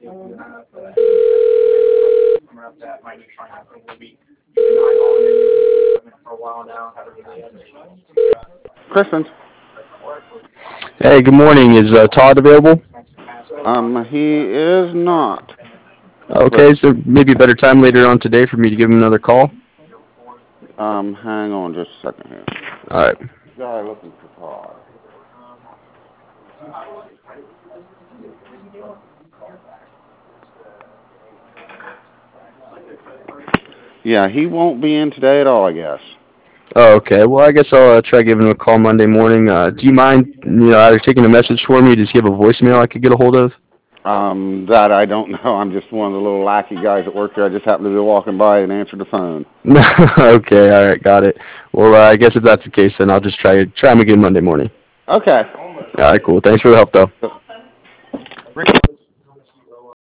Christians. Hey, good morning. Is Todd available? He is not. Okay, But is there maybe a better time later on today for me to give him another call? hang on just a second here. All right. Guy looking for Todd. Yeah, he won't be in today at all, I guess. Oh, okay. Well, I guess I'll try giving him a call Monday morning. Do you mind, either taking a message for me? Does he have a voicemail I could get a hold of? That I don't know. I'm just one of the little lackey guys that work here. I just happened to be walking by and answered the phone. Okay, all right, got it. Well, I guess if that's the case, then I'll just try him again Monday morning. Okay. All right, cool. Thanks for the help, though. Ricky.